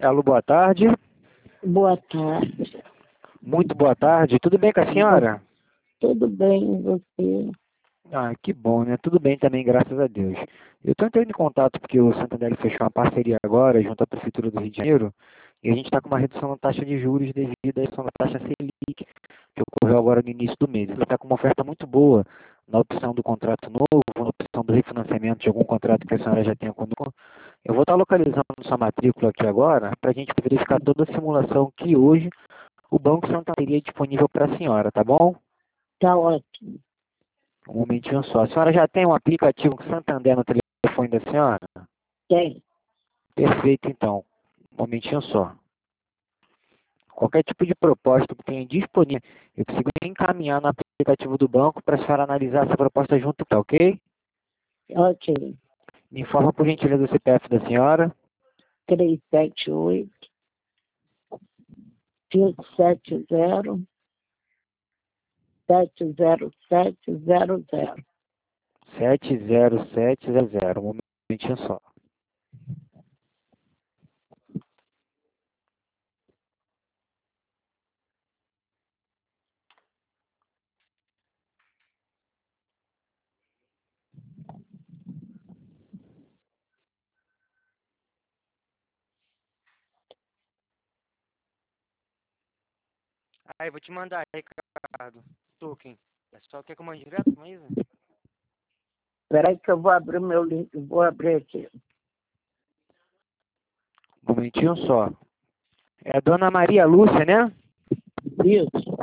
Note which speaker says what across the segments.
Speaker 1: Alô, boa tarde.
Speaker 2: Boa tarde.
Speaker 1: Muito boa tarde. Tudo bem com a senhora?
Speaker 2: Tudo bem, e você?
Speaker 1: Ah, que bom, né? Tudo bem também, graças a Deus. Eu estou entrando em contato porque o Santander fechou uma parceria agora junto à Prefeitura do Rio de Janeiro e a gente está com uma redução na taxa de juros devido à redução da taxa Selic, que ocorreu agora no início do mês. Ele está com uma oferta muito boa na opção do contrato novo, na opção do refinanciamento de algum contrato que a senhora já tenha conosco. Eu vou estar localizando sua matrícula aqui agora para a gente verificar toda a simulação que hoje o Banco Santander teria disponível para a senhora, tá bom?
Speaker 2: Tá ótimo.
Speaker 1: Um momentinho só. A senhora já tem um aplicativo Santander no telefone da senhora?
Speaker 2: Tem.
Speaker 1: Perfeito, então. Um momentinho só. Qualquer tipo de proposta que tenha disponível, eu consigo encaminhar no aplicativo do banco para a senhora analisar essa proposta junto, tá ok?
Speaker 2: Ok.
Speaker 1: Me informa por gentileza o CPF da senhora.
Speaker 2: 378 570 70700.
Speaker 1: 70700. Um momentinho só. Aí, vou te mandar, Ricardo. Token. É só quer que eu mande direto, Maísa?
Speaker 2: Espera aí que eu vou abrir meu link. Vou abrir aqui.
Speaker 1: Um momentinho só. É a Dona Maria Lúcia, né?
Speaker 2: Isso.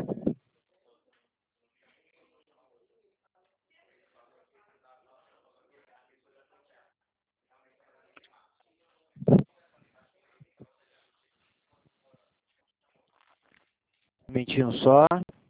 Speaker 1: Um momentinho só.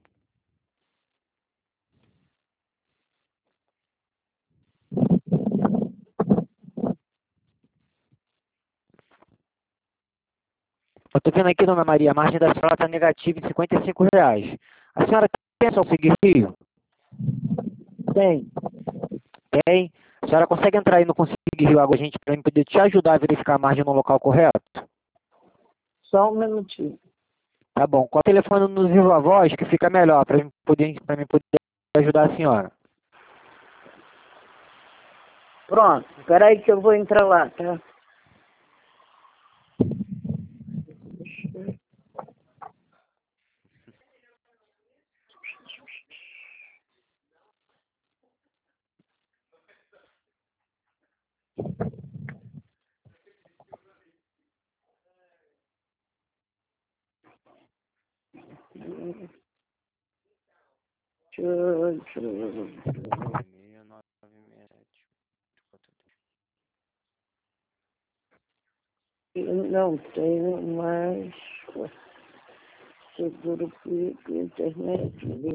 Speaker 1: Eu tô vendo aqui, Dona Maria, a margem da senhora está negativa em R$ 55. A senhora pensa em seguir Rio?
Speaker 2: Tem.
Speaker 1: Tem. A senhora consegue entrar aí no Conseguir Rio Água, gente, para poder te ajudar a verificar a margem no local correto?
Speaker 2: Só um minutinho.
Speaker 1: Tá bom. Qual o telefone no Viva Voz que fica melhor para mim poder ajudar a senhora?
Speaker 2: Pronto. Espera aí que eu vou entrar lá, tá? Eu não tenho mais seguro público, internet,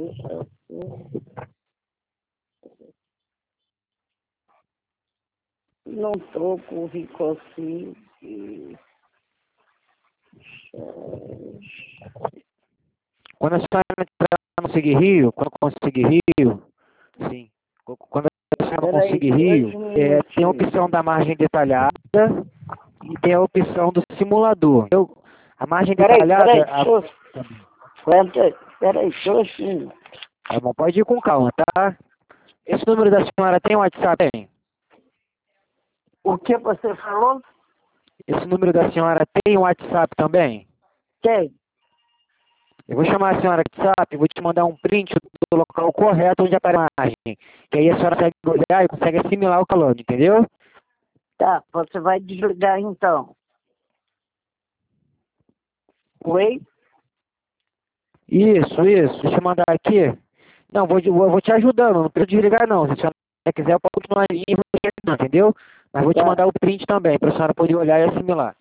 Speaker 2: não estou com Ricosi.
Speaker 1: Quando a senhora entrar no Conseguir Rio, quando conseguir Rio, sim. Quando a senhora
Speaker 2: Peraí,
Speaker 1: conseguir
Speaker 2: 2
Speaker 1: Rio, tem a
Speaker 2: minutinhos.
Speaker 1: opção da margem detalhada e tem a opção do simulador. A margem
Speaker 2: Peraí,
Speaker 1: detalhada.
Speaker 2: peraí, 2 minutos.
Speaker 1: Tá bom, pode ir com calma, tá? Esse número da senhora tem WhatsApp? Tem.
Speaker 2: O que você falou?
Speaker 1: Esse número da senhora tem WhatsApp também?
Speaker 2: Tem.
Speaker 1: Eu vou chamar a senhora no WhatsApp, vou te mandar um print do local correto onde aparece a margem. Que aí a senhora consegue olhar e consegue assimilar o calor, entendeu?
Speaker 2: Tá, você vai desligar então. Oi?
Speaker 1: Isso. Deixa eu mandar aqui. Não, vou te ajudando, não precisa desligar não. Se a senhora quiser, eu posso continuar aí e vou te ajudando, entendeu? Mas vou te
Speaker 2: Tá.
Speaker 1: mandar o print também, para a senhora poder olhar e assimilar.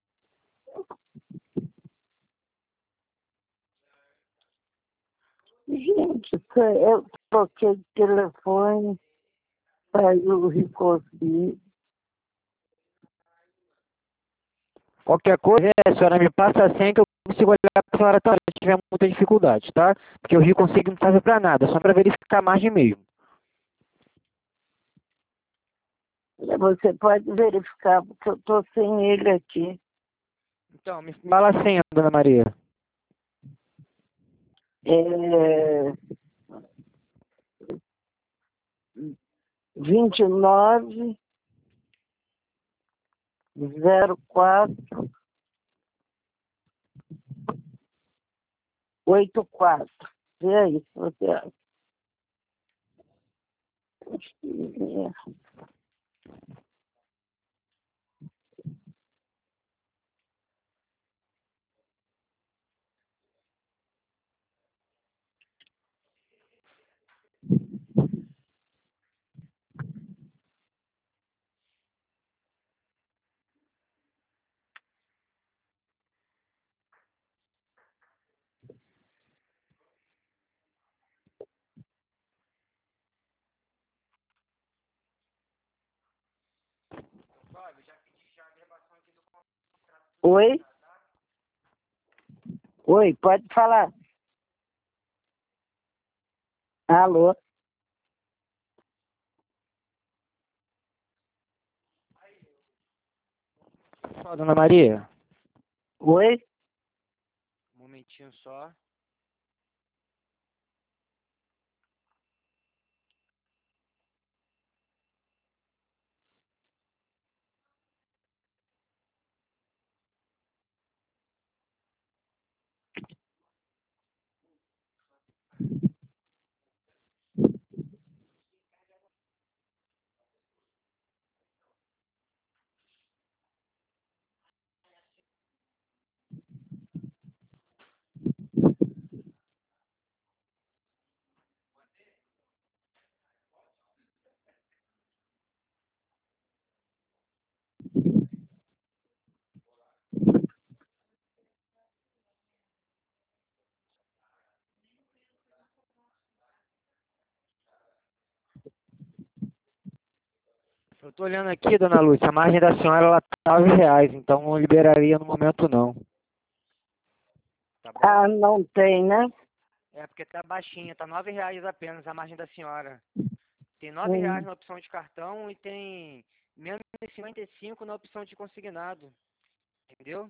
Speaker 2: Gente, eu troquei de telefone para o Ricosi.
Speaker 1: Qualquer coisa, a senhora me passa a senha que eu consigo olhar para a senhora também se tiver muita dificuldade, tá? Porque o Rio Consigo não serve para nada, só para verificar a margem mesmo.
Speaker 2: Você pode verificar, porque eu estou sem ele aqui.
Speaker 1: Então, me fala a senha, dona Maria.
Speaker 2: É 290484. Vê aí, se você acha. Oi? Oi, pode falar. Alô?
Speaker 1: Só, dona Maria.
Speaker 2: Oi?
Speaker 1: Um momentinho só. Eu tô olhando aqui, dona Lúcia, a margem da senhora ela tá R$ 9, então não liberaria no momento não. Tá bom?
Speaker 2: Ah, não tem, né?
Speaker 1: É porque tá baixinha, tá R$ 9 apenas a margem da senhora. Tem R$ 9 na opção de cartão e tem menos de 55 na opção de consignado. Entendeu?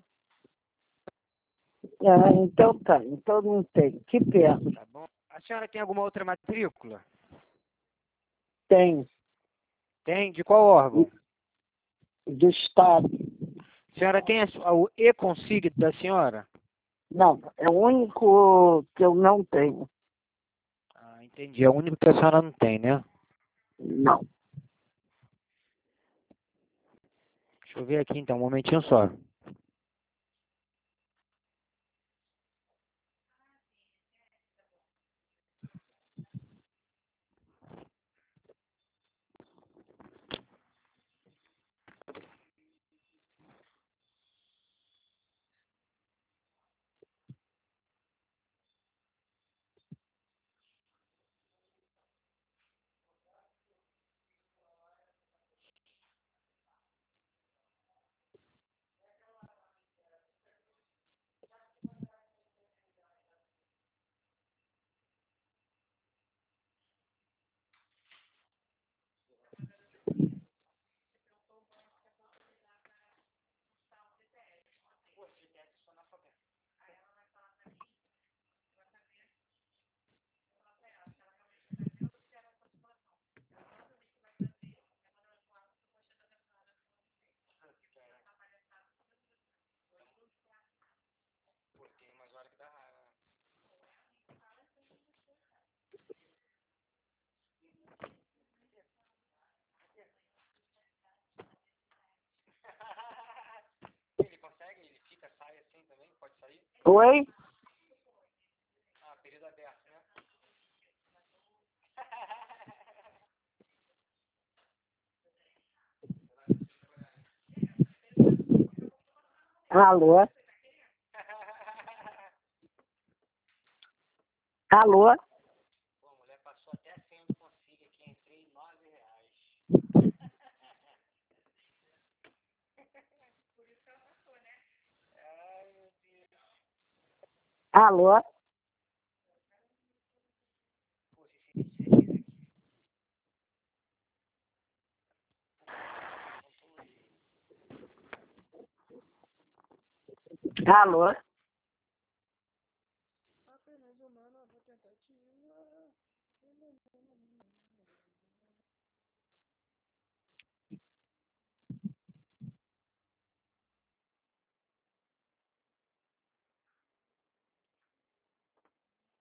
Speaker 2: Ah, então tá, então não tem. Que pena.
Speaker 1: Tá bom. A senhora tem alguma outra matrícula?
Speaker 2: Tem,
Speaker 1: Tem? De qual órgão?
Speaker 2: do Estado.
Speaker 1: A senhora tem o e-consig da senhora?
Speaker 2: Não, é o único que eu não tenho.
Speaker 1: Ah, entendi. É o único que a senhora não tem, né?
Speaker 2: Não.
Speaker 1: Deixa eu ver aqui então, um momentinho só. Ele consegue? Ele fica, sai assim também? Pode sair?
Speaker 2: Oi?
Speaker 1: Ah, período aberto, né?
Speaker 2: Alô? Alô?
Speaker 1: Pô, a mulher passou até a senha do Consig aqui, entrei R$ 9. Ai, meu Deus.
Speaker 2: Alô?
Speaker 1: Pô, esse serviço aqui.
Speaker 2: Alô?
Speaker 3: Apenas uma nova tentativa.